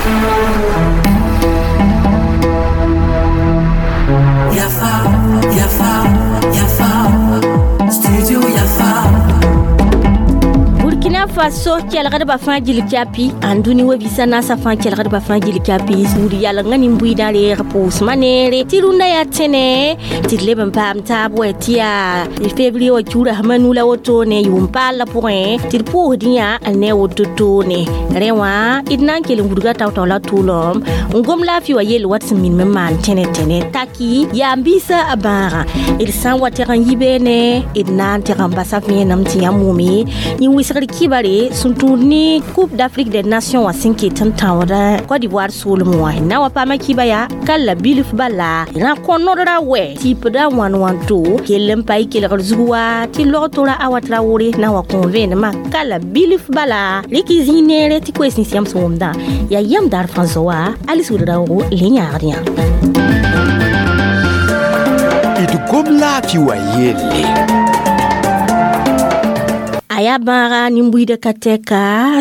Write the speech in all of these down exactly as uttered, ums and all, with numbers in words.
Yafa, Yafa, Yafa, Studio Yafa. Burkina Faso kelgad ba fan jil kapi anduni we bisana sa fan kelgad ba fan jil kapi suri yala ngani mbui dale repos manere tirunda ya tene tirle ban pam tabwe tia february o chura hamanula wotone yumpala point tirpo dia ane wotone rewa idnan kel ngurga tawtawla tulom ngom la fi wa yel wat min man tene tene taki ya mbisa abara il san wateran yibene idnan tiramba safmi namti yamumi ni wisri kibare sunturni Coupe d'Afrique des Nations wa cinq tantawada Côte d'Ivoire sul mois na wa pama kibaya kala bilif bala na konodra we type da one one two kelem pai kel rzuwa ti lotora awatra wori na wa convene ma kala bilif bala likizine ti kwesni siam somda ya yam dar fanzoa ali sudra wo lenyarnya itu komla fi wa yele ayabara nimbuide kateka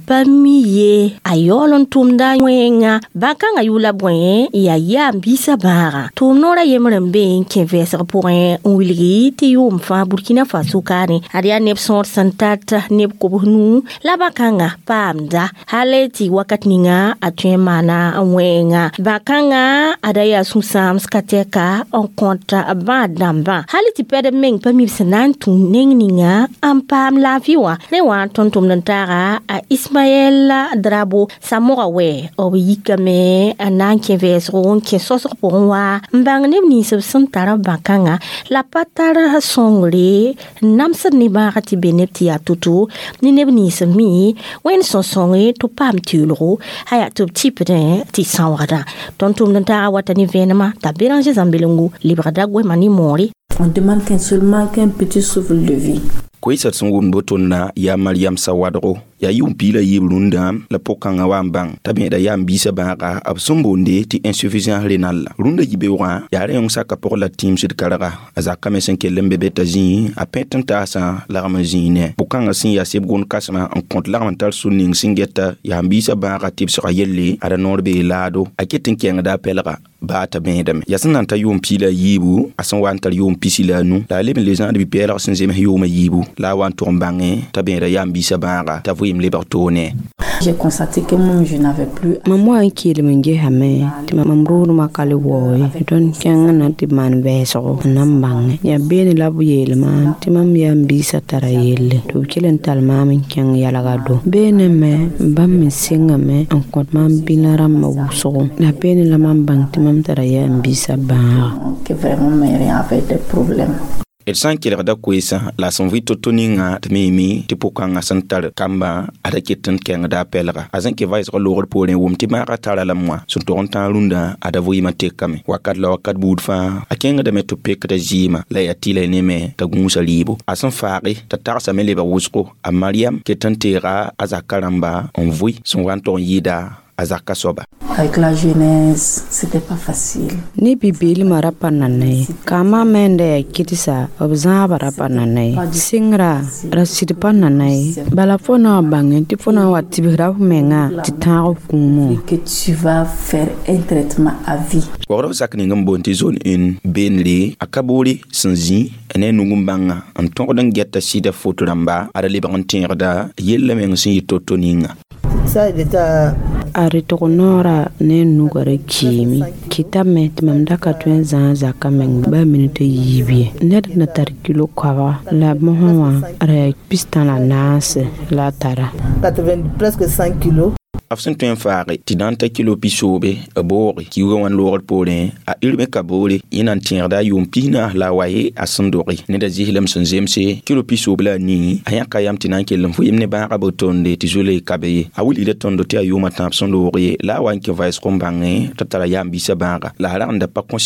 sampamiye ayolon tumda wenga bakanga yula bwen ya ya mbisa bara tumnora yemrembe kenveser point wilgi ti yumfa Burkina Faso kane aria nepson santata nep kobnu la bakanga pamda haleti wakatninga atwemana wenga bakanga adaya susam skateka on konta abadamba haleti pede meng pamibsenan tunengninga ampam la viwa ne wa tontom nantara a Ismaël Drabo Samora we o yikame ananke vesron ke sosor ponwa mbangne ni santara bakanga la patara songre namsa ni barati benepti atutu ni nebni sami wen son songre to pam tulro haya to tipede ti sawada tontom nantara watani venema tabirange zambelungu librada gwe mani mori. On demande qu'un seulement qu'un petit souffle de vie. Koisa tsungun botonna ya Mariam Sawadro ya yumpila yibrunda la pokanga wambang tabe da ya mbisa baka absumbonde ti insuffisant rénal runda yibewa ya reyon saka pour la team sud karaga azaka mesen kelembe betazi a petanta sa la ramazine pokang sin ya sebgon kasma en compte l'armental sunning singeta ya mbisa baka tip sur yelle ada norbe lado aketin kenga da pelga ba ta bendam ya sananta yumpila yibu asan wantal yumpisila nu la leben les gens de bipela sin zeme yuma yibu la wan tombange tabenda ya mbisa baka ta vuyim libertone. J'ai constaté que moi je n'avais plus maman qui le menge hame ti mamru ma kale woy don kyanga na ti man beso nambange ya beni labu yele man ti mam ya mbisa tara yele to kilen talma min kyang yala gado bene me bam mi singa me en compte mam binaram ma wuso na beni la mam bang ti mam tara ya mbisa ba que vraiment mais avait des problèmes. El san kele da kwesa la son vito toninga tmimi tipokanga santar kamba ada ketan kenga da pelga azan ke vais ko lor polen wumti ma ratala la moi sun to onta lunda ada voyi mate kame wakat la wakat budfa akenga da meto pek da jima la yatila neme ta gunsa libo asan faari ta tarsa mele ba wusko a Mariam ketan tera azakaramba on voyi son wanton yida azaka soba. Avec la jeunesse, c'était pas facile. Ni bibili marapa nanai, kama mende kitisa obzaba rapa nanai, singra rasidipa nanai, balafona bangen tifona watibira menga titaro kumu. Que tu vas faire un traitement à vie. Wara sakni ngambonti zone une benli akabori sanzi ene nugumbanga antongo dan getta sida foturamba ada libantinda yella men sin totoninga. Ça d'état aritokonora ne nugare kimi kitame timamdaka twenza za kameng ba minute yibie net na tar kilo kwa la mohwa ara pistan la nas la tara quatre-vingts presque cinq kilos. Afsin tuen faare ti danta kilo pisobe a bori ki wan lor pole a ilbe kabole inan tierda yum pina la waye a sandori ne da zihlam sun zemse kilo pisobe la ni aya kayam tinan kelam fu yimne ba rabotonde ti jole kabe a wuli le tondo ti ayuma tap sandori la wan ke vais kombange tatara yam bisa banga la randa pa consider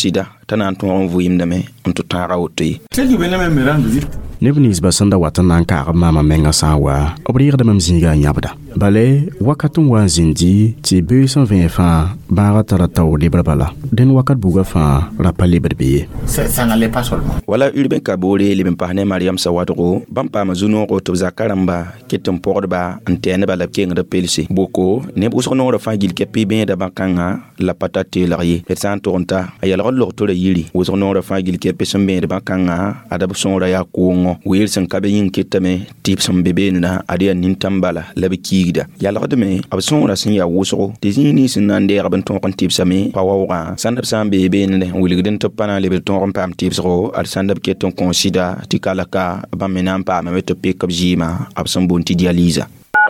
t'a na n tõog n vɩɩmdame n tɩ tãaga woto ye neb nins ba sẽn da wat n na n kaag maama menga sã n wa b rɩɩgdame m zĩiga a yãbda bale wakat n wa n zĩndi tɩ beoog sẽn vẽ fãa bãaga tara taoor lebr bala dẽn wakat buga fãa ra pa lebd be ye wala urbain ka boore leb n pas ne mariam sawadgo bãmb paama zu-noogo tɩ b zaka rãmba ket n pʋgdba n tɛɛneba la b kengd pelse boko neb wʋsg noogrã fãa gil kɛ pɩ bẽeda bã-kãngã la pa ta teelg ye d sã n tʋg n ta a yɛlg d log tora yiri wʋsg noogrã fãa gil kɛ pɩ sẽn bẽed bã-kãngã ad b sõora yaa koongo weer sẽn ka be yĩng ketame tɩ b sẽn be beendã ad yaa nin-tãmbala la b kiigda yalgdme b sõora sẽn yaa wʋsgo tɩ zĩig nins n na n deegb n tõog n tɩbsame pa waoogã sãnd b sã n bee beende n wilgd n tɩ b pa na n lebd tõog n paam tɩbsgo ad sãnd b ket n kõn-sɩda tɩ kalka bãmb me na n paamame tɩ b pek b zɩɩmã b sẽn boond tɩ dialysa.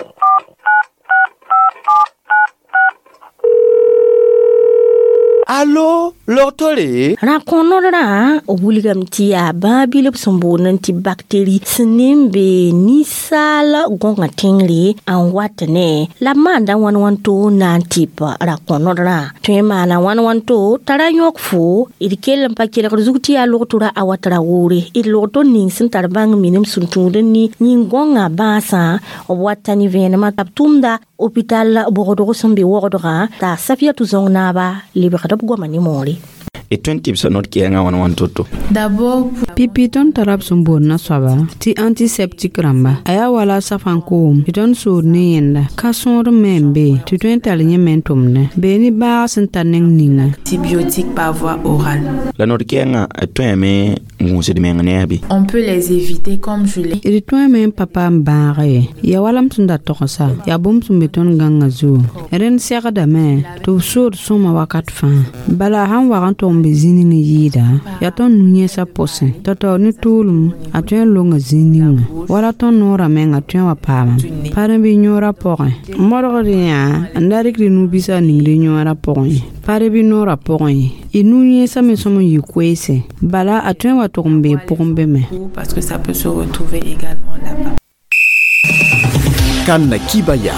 Allo, lortore? Rakonora, wilgam tia babilop sombonan ti bakteri senimbe ni sala gonga tingli an watane la manda wan wanto nan tipa rakonora. Tuema na wan wanto tara yok fu idkel mpakela krzukti a lortura a watara wuri id lorto ning sin tarbang minim suntunden ni gonga basa watani venema taptumda hôpital Bordeaux sombe wordra ta safia tuzong naba libra goma ni mori et twenty tips not kianga wan wan toto d'abord pipiton tarab sumbon na swaba ti antiseptique ramba aya wala safanko piton so ne yenda ka sonro membe ti twenty alinye mentumne beni ba santaneng ninga antibiotiques par voie orale la not kianga atweme ngunse de menganebi on peut les éviter comme je l'ai et toi-même papa mbare ya wala mtunda tokosa ya bum sumbeton ganga zu ren sega da me to so soma wakat fa bala han waranto mbezini ni yida ya ton nunye sa pose toto ni tulum atuen longa zini wala ton nora menga atuen wa pama pare bi nyora pore moro ria ndarik ri nubisa ningri nyora pore pare bi nora pore inunye sa me somo yikwese bala atuen wa tombe pombe me parce que ça peut se retrouver également là-bas. Kanna Kibaya.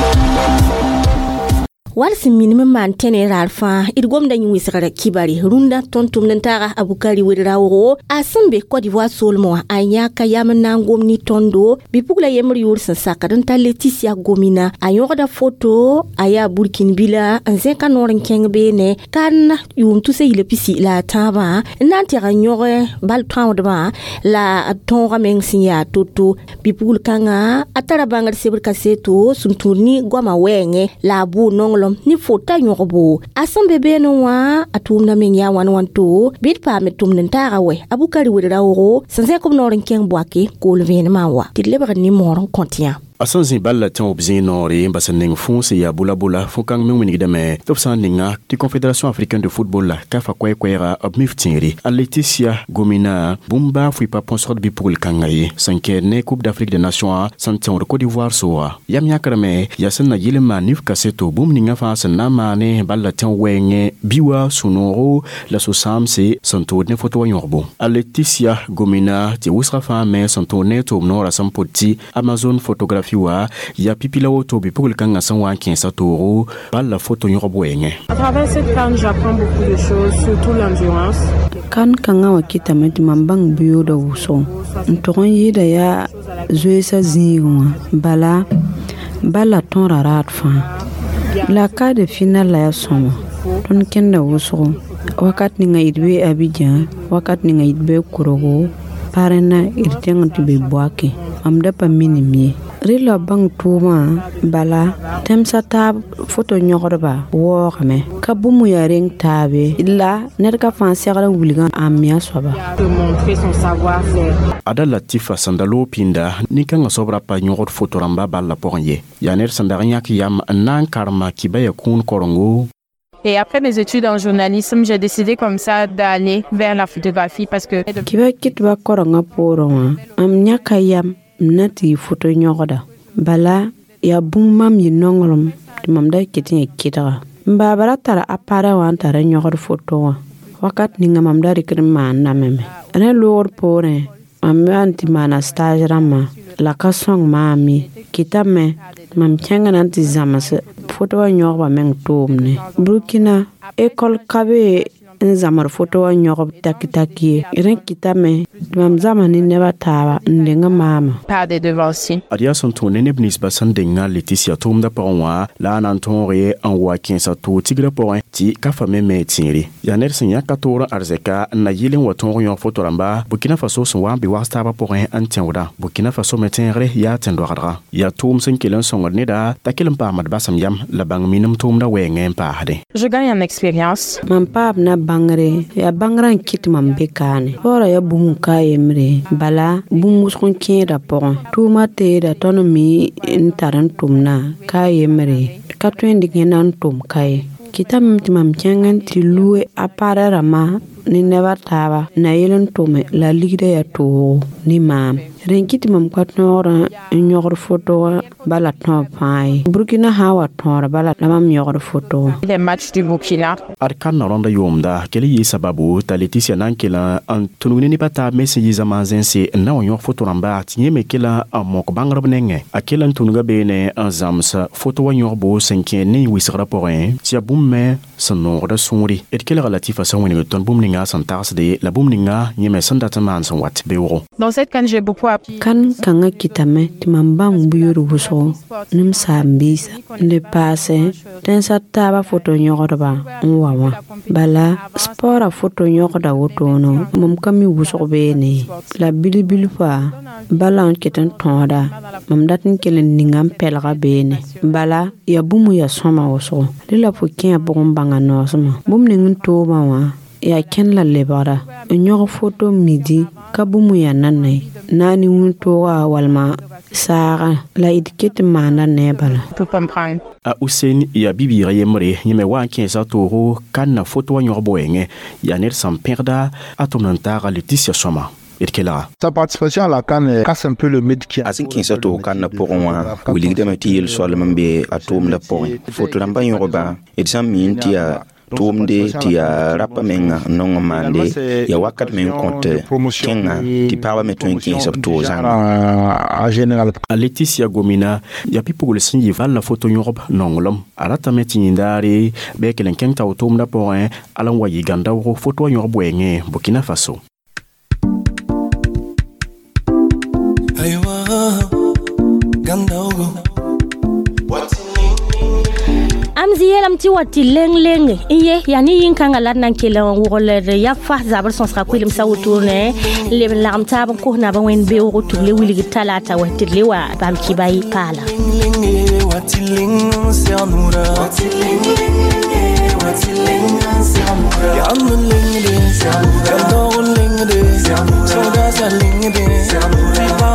Walsi minimum mantene ralfa irgom da yin wisara kibari runda tontum nantara abukari wirrawo asambe Côte d'Ivoire solmo ayaka yamna ngomni tondo bipugla yemri yursa sakadanta Laetitia Gomina ayoda photo aya Burkina Bila nzeka noren kengbe ne kan yum tuse ile pisi la taba nanti ranyore bal tawdba la tonga mengsinya toto bipugul kanga atara bangar sebr kaseto sunturni goma wenge la bu nonglo ni fota nyobo asambe beno wa atumna menya wan wanto bit pa metum nentara we abukari wirrawo sanse kom noren keng boake ko levene mawa tilebra ni moron kontien asan zin balla tan obzin nori mbasan ning fonse ya bula bula fokang meng wingi deme topsan ninga ti Confédération africaine de football la kafa kwe kwera ob miftiri Laetitia Gomina bumba fui pa sponsor bi pour le kangaye sankene Coupe d'Afrique des Nations santion de Côte d'Ivoire soa yam yakrame yasan na yilema nif kaseto bum ninga fa sanna mane balla tan wenge biwa sunoro la so samse santo ne photo yorbo Laetitia Gomina ti wusra fa me santo ne to nora sampoti Amazon photographie fiwa ya pipila woto bi pour le kanga san wa quinze toro par la photo yorobwenge. À travers cette canne, j'apprends beaucoup de choses, surtout l'endurance. Kan kanga wa kita met mambang bio da wuso ntoron yida ya zoesa zinwa bala bala ton rarat fa la ka de final la ya somo ton kenda wuso wakat ni nga idbe Abidjan wakat ni nga idbe Korogo parena irtenga tibe boake amda pa minimi rila bang tuma bala temsa tab photo nyorba worme kabumu ya ring tabe illa nerka fansera wuligan amia soba De montrer son savoir-faire. Ada Latifa sandalo pinda nikanga sobra pa nyorot photo ramba balla porye yaner sandarinya ki yam nan karma kibaya kun korongo. Et après mes études en journalisme, j'ai décidé comme ça d'aller vers la photographie parce que kiba kitba koronga poronga am nyaka yam nati photo nyogoda bala ya bumam yi nongolom timam da kitin kitara mbabara tara apara wan tara nyogor photo wa wakat ninga mam da rikrim man na meme ana lor pore am anti mana stage rama la ka song mami kitame mam changa nanti zamas photo wa nyoba meng tomne Burkina école kabe n zamar foto wa nyogob taki-taki ren kitame mam zamani neba taba ndenga mama Par des devanciers. Adia son tourné ne bnis basan denga Laetitia tomda paronwa la nan tonre en wa kinsa to tigre point ti ka fame me tiri ya ner sinya katora arzeka na yilin wa ton yon foto ramba Burkina Faso son wa bi wasta ba point antiwada Burkina Faso metenre ya tendora ya tom sen kelen son neda ta kelen pa mad basam yam la bang minum tomda wenge pa hade Je gagne en expérience. mam pap na bangre ya bangran kit mam bekane ora ya bum ka yemre bala bum muskon kira pon tuma te da tonomi intaran tumna ka yemre ka twendi genan tum kai kitam timam kengan ti luwe apara rama ni neba taba na yelen tume la ligde ya to ni mam renkiti mam kwatnora nyor foto bala ton pai Burkina hawa tora bala lamam nyor foto Les matchs du Burkina. arkan ronda yomda kele yi sababu ta Laetitia nankela an tununi ni pata message zamazen se na wonyo foto ramba tinye mekela amok bangrab nenge akela tunuga bene an zamsa foto wanyo bo senke ni wisra porin tia bumme sono da suri et kele relatif à son woni ton bumninga santas de la bumninga nyeme sandata man son wat beuro. Dans cette canne, j'ai beaucoup appris. kan kanga kitame timambang buyuru buso nim sambisa ne passe tensa taba foto nyorba nwawa bala spora foto nyorda wotono mum kami buso bene la bilibili fa bala on keten tonda mam datin kelen ningam pelga bene bala ya bumu ya soma woso lila fukin bogon banga nosma bum ningin to wa ya ken la lebara nyor foto midi kabumu ya nanai nani wunto wa walma sara la idikete mana nebala Tu peux me prendre. A Hussein ya bibi yemre nyeme wa kinsa toro kan na foto wa nyorbo enge ya ner sam perda atomnantara Laetitia Soma et kela Sa participation à la CAN casse un peu le mythe qui a. asin kinsa to kan na poronwa wili de matil solombe atom la porin foto ramba yoruba et sam mintia tomde tia rapa menga nongo mande ya wakat men compte kenga ti pawa meton kinsa to zanga En général. a Laetitia Gomina ya pipugul sinji val la foto Europe nongolom arata metinindari be kelen kenta autom da porin alan wayi ganda wo foto Europe wenge Burkina Faso. Aywa, Gandaugo. Amzi yelam ti wati leng leng iye yani yin kanga lat nan kele wole ya fa zabar son ska kwilim sa wutune le lam ta ban ko na ban wen be wo to le wili talata wa tirle wa bam ki bai pala Wati ling sianura. Wati ling ling, wati ling sianura. Yam ling de, Gandaugo ling de, Soda sa ling de.